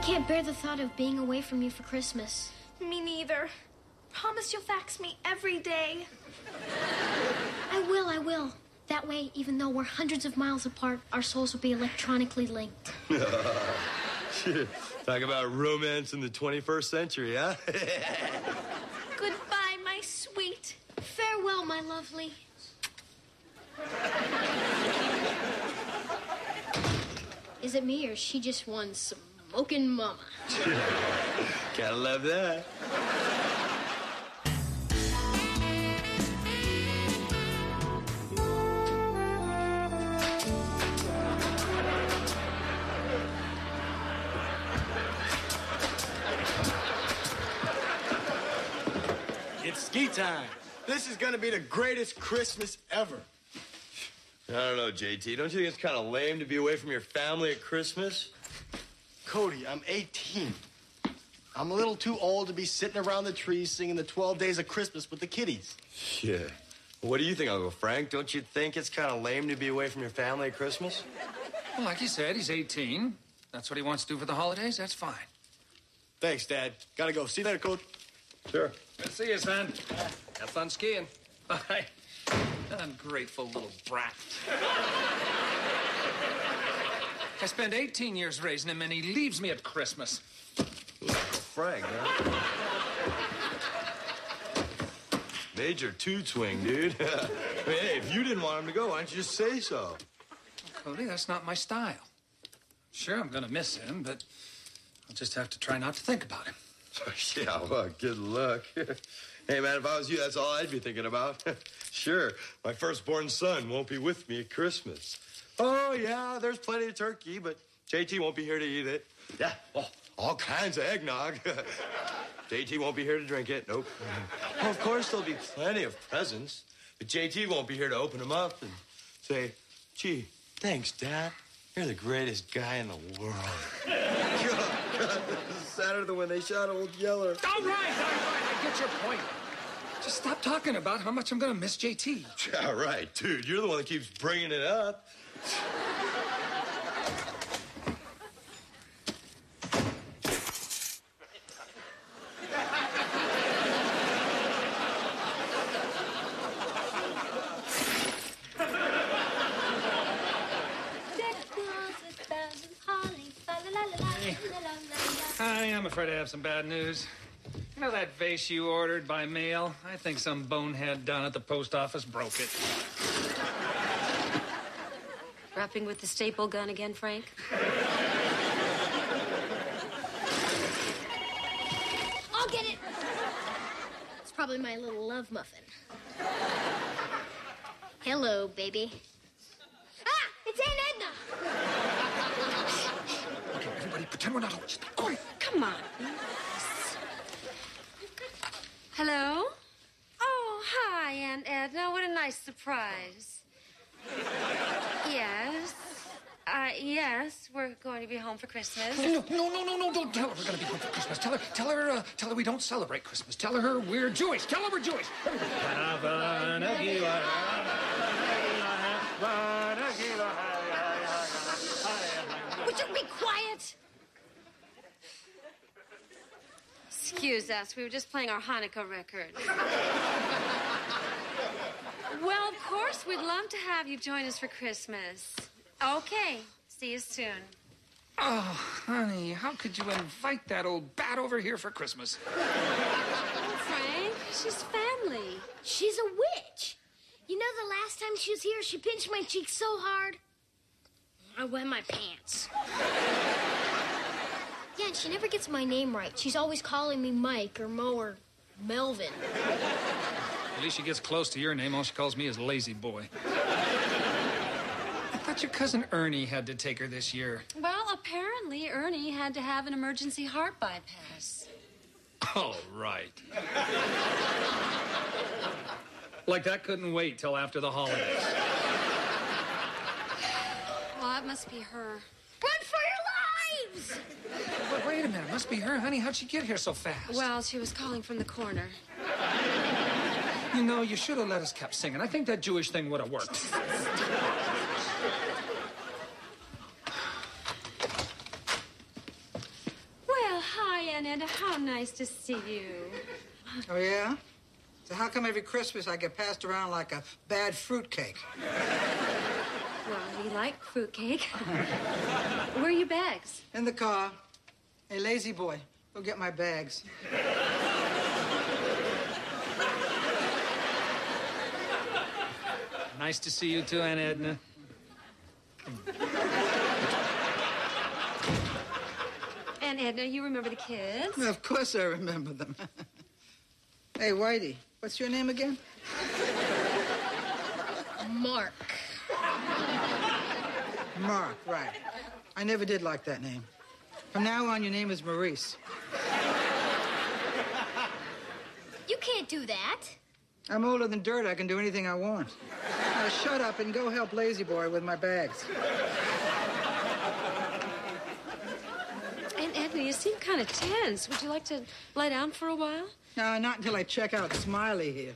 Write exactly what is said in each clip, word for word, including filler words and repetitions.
can't bear the thought of being away from you for Christmas. Me neither. Promise you'll fax me every day. I will, I will. That way, even though we're hundreds of miles apart, our souls will be electronically linked. Talk about romance in the twenty-first century, huh? Goodbye, my sweet. Farewell, my lovely. Is it me or is she just one smoking mama? Gotta love that. It's ski time. This is gonna be the greatest Christmas ever. I don't know, J T. Don't you think it's kind of lame to be away from your family at Christmas? Cody, I'm eighteen. I'm a little too old to be sitting around the trees singing the twelve days of Christmas with the kiddies. Yeah. What do you think, Uncle Frank? Don't you think it's kind of lame to be away from your family at Christmas? Well, like you said, he's eighteen. That's what he wants to do for the holidays. That's fine. Thanks, Dad. Gotta go. See you later, Coach. Sure. Good to see you, son. Have fun skiing. Bye. Ungrateful little brat. I spent eighteen years raising him, and he leaves me at Christmas. Frank, huh? Major toot swing, dude. I mean, hey, if you didn't want him to go, why don't you just say so? Cody, that's not my style. Sure, I'm gonna miss him, but I'll just have to try not to think about him. Yeah, well, good luck. Hey, man, if I was you, that's all I'd be thinking about. Sure, my firstborn son won't be with me at Christmas. Oh, yeah, there's plenty of turkey, but J T won't be here to eat it. Yeah, oh, all kinds of eggnog. J T won't be here to drink it. Nope. Well, of course, there'll be plenty of presents, but J T won't be here to open them up and say, gee, thanks, Dad. You're the greatest guy in the world. God, God, this is sadder than when they shot Old Yeller. All right, all right, I get your point. Just stop talking about how much I'm going to miss J T. Yeah, right, dude. You're the one that keeps bringing it up. Honey, I'm afraid I have some bad news. You know that vase you ordered by mail? I think some bonehead down at the post office broke it. Wrapping with the staple gun again, Frank? I'll get it. It's probably my little love muffin. Hello, baby. Ah, it's Aunt Edna. Okay, everybody, pretend we're not home. Just be quiet. Come on. Hello? Oh, hi, Aunt Edna. What a nice surprise. Yes. Uh, yes, we're going to be home for Christmas. No, no, no, no, no, don't tell her we're going to be home for Christmas. Tell her, tell her, uh, tell her we don't celebrate Christmas. Tell her we're Jewish. Tell her we're Jewish. Would you be quiet? Excuse us. We were just playing our Hanukkah record. Well, of course, we'd love to have you join us for Christmas. Okay. See you soon. Oh, honey, how could you invite that old bat over here for Christmas? Oh, Frank, she's family. She's a witch. You know, the last time she was here, she pinched my cheek so hard, I wet my pants. Yeah, and she never gets my name right. She's always calling me Mike or Mo or Melvin. At least she gets close to your name. All she calls me is Lazy Boy. I thought your cousin Ernie had to take her this year. Well, apparently Ernie had to have an emergency heart bypass. Oh, right. Like that couldn't wait till after the holidays. Well, that must be her. Run for your lives! But wait a minute, it must be her, honey. How'd she get here so fast? Well, she was calling from the corner. You know, you should have let us kept singing. I think that Jewish thing would have worked. Aunt Edna. How nice to see you. Oh, yeah? So how come every Christmas I get passed around like a bad fruitcake? Well, we like fruitcake. Where are your bags? In the car. Hey, lazy boy, go get my bags. Nice to see you too, Aunt Edna. Aunt Edna, you remember the kids? Of course I remember them. Hey, Whitey, what's your name again? Mark. Mark, right. I never did like that name. From now on, your name is Maurice. You can't do that. I'm older than dirt. I can do anything I want. Now shut up and go help Lazy Boy with my bags. Aunt Edna, you seem kind of tense. Would you like to lie down for a while? No, not until I check out Smiley here.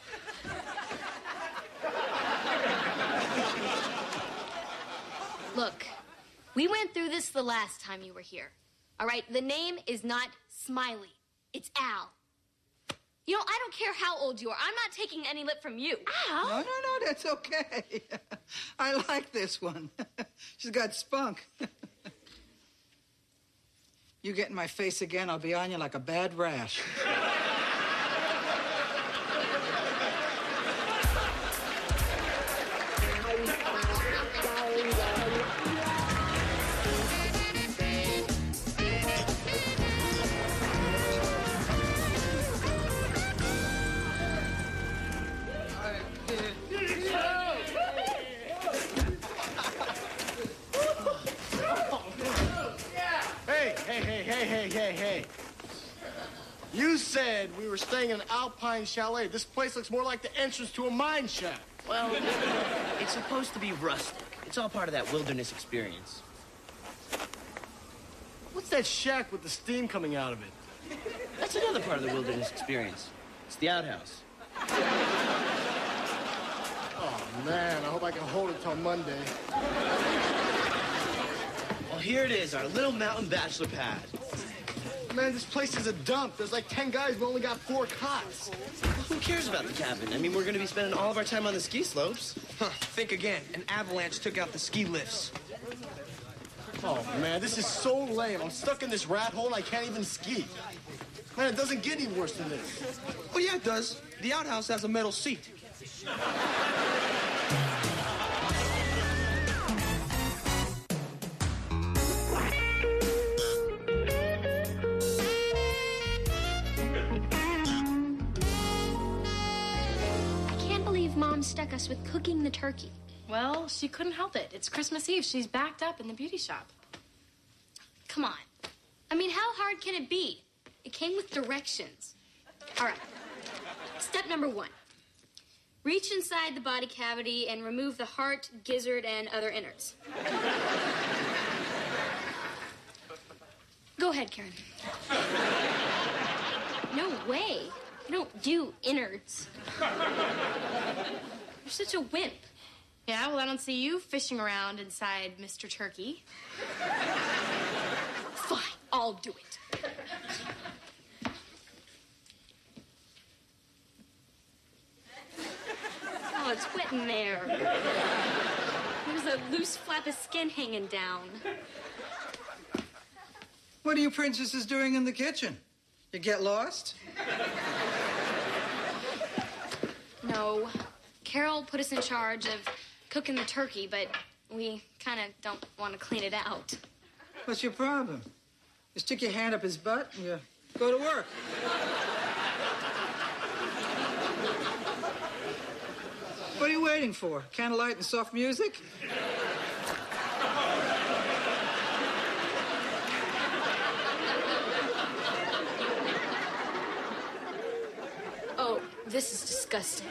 Look, we went through this the last time you were here. All right, the name is not Smiley. It's Al. You know, I don't care how old you are. I'm not taking any lip from you. No, no, no, that's okay. I like this one. She's got spunk. You get in my face again, I'll be on you like a bad rash. Hey, hey, hey, hey, hey, hey, hey. You said we were staying in an Alpine chalet. This place looks more like the entrance to a mine shaft. Well, it's supposed to be rustic. It's all part of that wilderness experience. What's that shack with the steam coming out of it? That's another part of the wilderness experience. It's the outhouse. Oh, man, I hope I can hold it till Monday. Well, here it is, our little mountain bachelor pad. Man, this place is a dump. There's like ten guys, we only got four cots. Well, who cares about the cabin? I mean, we're going to be spending all of our time on the ski slopes. Huh, think again. An avalanche took out the ski lifts. Oh, man, this is so lame. I'm stuck in this rat hole and I can't even ski. Man, it doesn't get any worse than this. Oh, yeah, it does. The outhouse has a metal seat. Mom stuck us with cooking the turkey. Well, she couldn't help it. It's Christmas Eve. She's backed up in the beauty shop. Come on. I mean, how hard can it be? It came with directions. All right. Step number one. Reach inside the body cavity and remove the heart, gizzard, and other innards. Go ahead, Karen. No way. You don't do innards. You're such a wimp. Yeah, well, I don't see you fishing around inside Mister Turkey. Fine, I'll do it. Oh, it's wet in there. There's a loose flap of skin hanging down. What are you princesses doing in the kitchen? You get lost? No. Carol put us in charge of cooking the turkey, but we kind of don't want to clean it out. What's your problem? You stick your hand up his butt and you go to work. What are you waiting for? Candlelight and soft music? Oh, this is disgusting.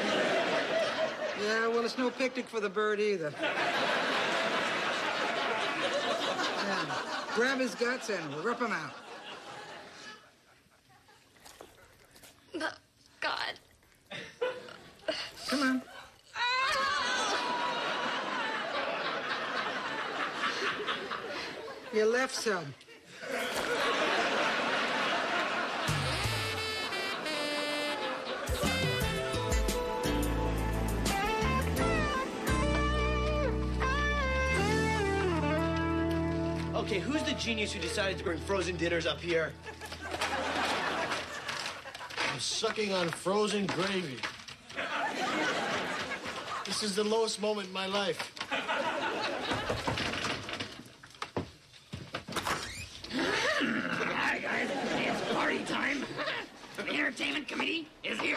Yeah, well, it's no picnic for the bird either. Yeah. Grab his guts and rip him out. Oh, God. Come on. You left some. Okay, who's the genius who decided to bring frozen dinners up here? I'm sucking on frozen gravy. This is the lowest moment in my life. Hi, guys. It's party time. The entertainment committee is here.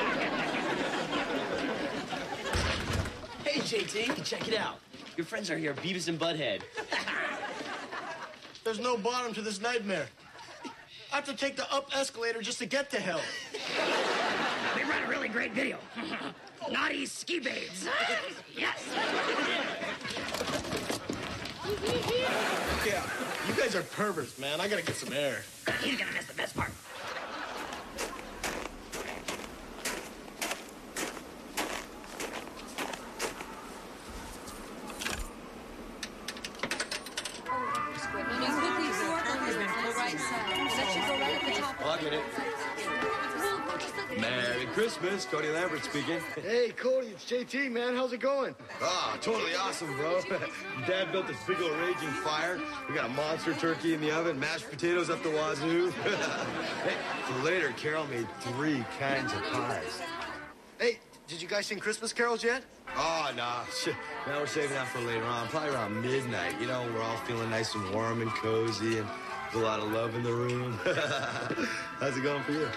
Hey, J T, check it out. Your friends are here, Beavis and Butthead. There's no bottom to this nightmare. I have to take the up escalator just to get to hell. They run a really great video. Naughty ski babes. Yes. Yeah, you guys are perverts, man. I gotta get some air. He's gonna miss the best part. I'll get it. Merry Christmas, Cody Lambert speaking. Hey, Cody, it's J T, man. How's it going? Ah, totally awesome, bro. Dad built this big old raging fire. We got a monster turkey in the oven, mashed potatoes up the wazoo. Hey, for later, Carol made three kinds of pies. Hey, did you guys sing Christmas carols yet? Oh, nah. Shit. Now we're saving that for later on, probably around midnight. You know, we're all feeling nice and warm and cozy, and there's a lot of love in the room. How's it going for you?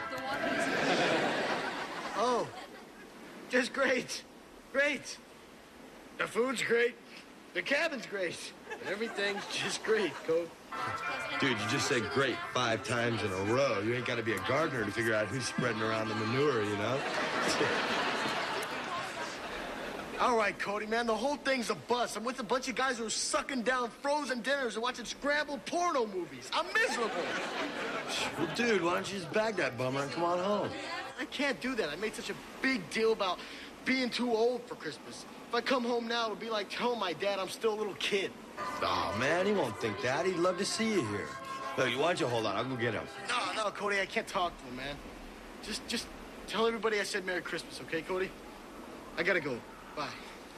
Oh, just great. Great. The food's great. The cabin's great. Everything's just great, Code. Dude, you just said great five times in a row. You ain't got to be a gardener to figure out who's spreading around the manure, you know? All right, Cody, man, the whole thing's a bust. I'm with a bunch of guys who are sucking down frozen dinners and watching scrambled porno movies. I'm miserable. Well, dude, why don't you just bag that bummer and come on home? I can't do that. I made such a big deal about being too old for Christmas. If I come home now, it'll be like telling my dad I'm still a little kid. Oh, man, he won't think that. He'd love to see you here. Look, why don't you hold on? I'll go get him. No, no, Cody, I can't talk to him, man. Just, just tell everybody I said Merry Christmas, okay, Cody? I gotta go. Bye.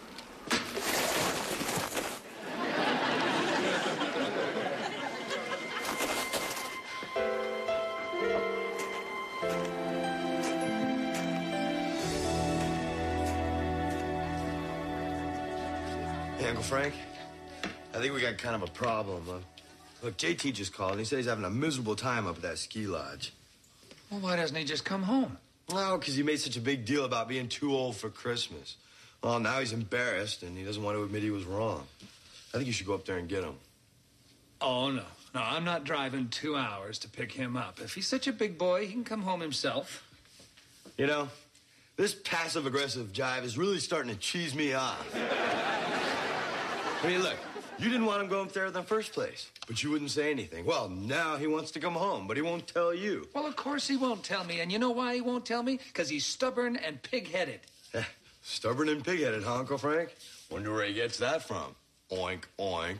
Hey, Uncle Frank, I think we got kind of a problem. Uh, look, J T just called, and he said he's having a miserable time up at that ski lodge. Well, why doesn't he just come home? Well, because he made such a big deal about being too old for Christmas. Well, now he's embarrassed, and he doesn't want to admit he was wrong. I think you should go up there and get him. Oh, no. No, I'm not driving two hours to pick him up. If he's such a big boy, he can come home himself. You know, this passive-aggressive jive is really starting to cheese me off. I mean, look, you didn't want him going up there in the first place, but you wouldn't say anything. Well, now he wants to come home, but he won't tell you. Well, of course he won't tell me. And you know why he won't tell me? Because he's stubborn and pig-headed. Stubborn and pig-headed, huh, Uncle Frank? Wonder where he gets that from. Oink, oink.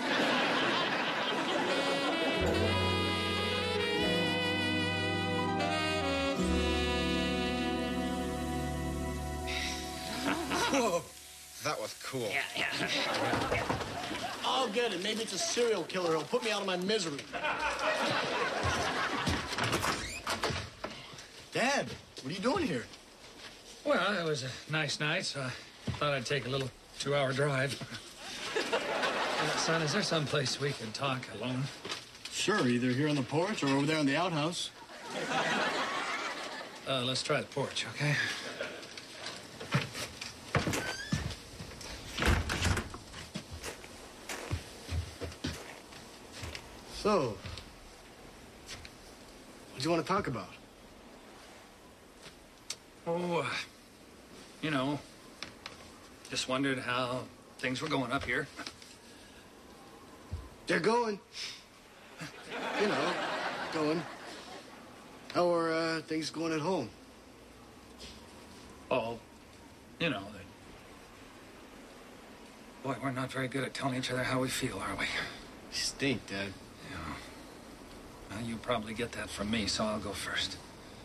Whoa, that was cool. Yeah, yeah. I'll get it. Maybe it's a serial killer who'll put me out of my misery. Dad, what are you doing here? Well, it was a nice night, so I thought I'd take a little two-hour drive. Uh, son, is there someplace we can talk alone? Sure, either here on the porch or over there in the outhouse. Uh, let's try the porch, okay? So, what do you want to talk about? Oh, uh, you know, just wondered how things were going up here. They're going. You know, going. How are uh, things going at home? Oh, you know, boy, we're not very good at telling each other how we feel, are we? You stink, Dad. Yeah. Well, you probably get that from me, so I'll go first.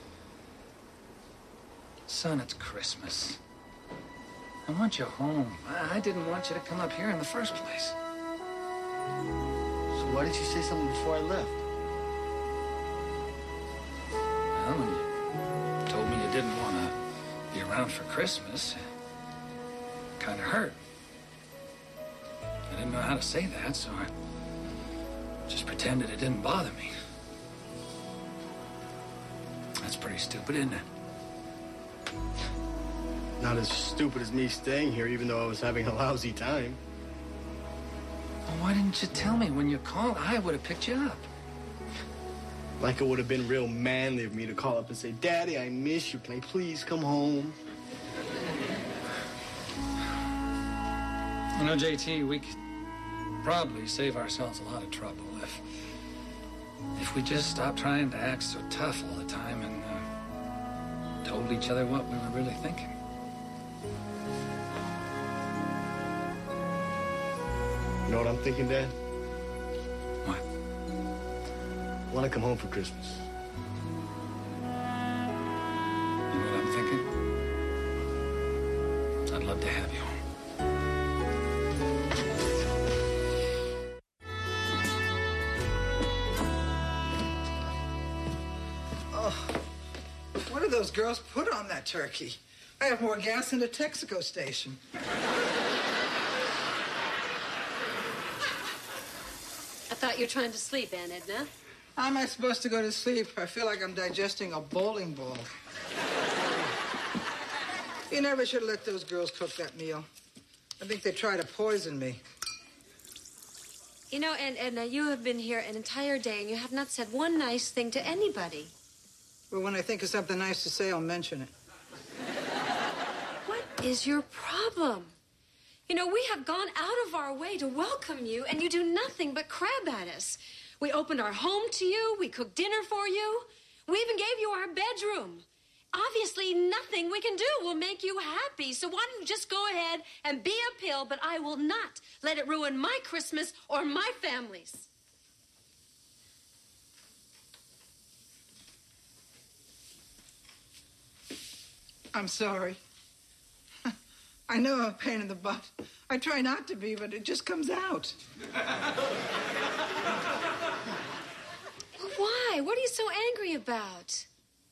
Son, it's Christmas. I want you home. I, I didn't want you to come up here in the first place. So Why didn't you say something before I left? Well, when you told me you didn't want to be around for Christmas, it kind of hurt. I didn't know how to say that, so I just pretended it didn't bother me. That's pretty stupid, isn't it? Not as stupid as me staying here, even though I was having a lousy time. Well, why didn't you tell me when you called? I would have picked you up. Like it would have been real manly of me to call up and say, Daddy, I miss you. Can I please come home? You know, J T, we could probably save ourselves a lot of trouble if if we just stopped trying to act so tough all the time and uh, told each other what we were really thinking. You know what I'm thinking, Dad? What? I want to come home for Christmas. You know what I'm thinking? I'd love to have you home. What do those girls put on that turkey? I have more gas than a Texaco station. I thought you were trying to sleep, Aunt Edna. How am I supposed to go to sleep? I feel like I'm digesting a bowling ball. You never should have let those girls cook that meal. I think they tried to poison me. You know, Aunt Edna, you have been here an entire day and you have not said one nice thing to anybody. Well, when I think of something nice to say, I'll mention it. What is your problem? You know, we have gone out of our way to welcome you, and you do nothing but crab at us. We opened our home to you. We cooked dinner for you. We even gave you our bedroom. Obviously, nothing we can do will make you happy. So why don't you just go ahead and be a pill, but I will not let it ruin my Christmas or my family's. I'm sorry. I know I'm a pain in the butt. I try not to be, but it just comes out. Well, why? What are you so angry about?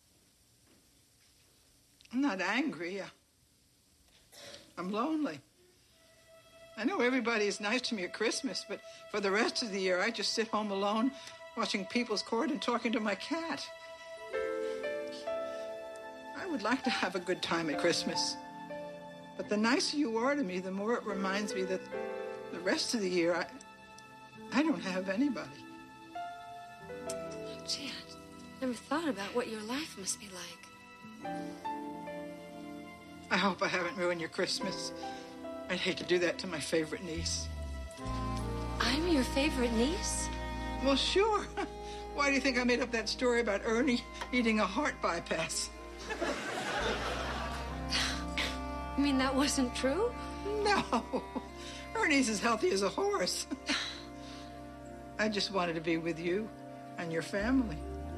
I'm not angry. I'm lonely. I know everybody is nice to me at Christmas, but for the rest of the year, I just sit home alone, watching People's Court and talking to my cat. I would like to have a good time at Christmas. But the nicer you are to me, the more it reminds me that the rest of the year, I, I don't have anybody. Oh, gee, I never thought about what your life must be like. I hope I haven't ruined your Christmas. I'd hate to do that to my favorite niece. I'm your favorite niece? Well, sure. Why do you think I made up that story about Ernie eating a heart bypass? You mean that wasn't true? No. Ernie's as healthy as a horse. I just wanted to be with you and your family.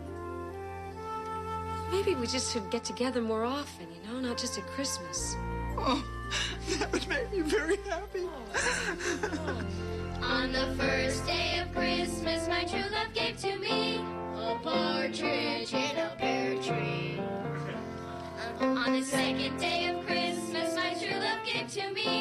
Maybe we just should get together more often, you know, not just at Christmas. Oh, that would make me very happy. On the first day of Christmas, my true love gave to me a partridge in a pear tree. On the second day of Christmas, my true love gave to me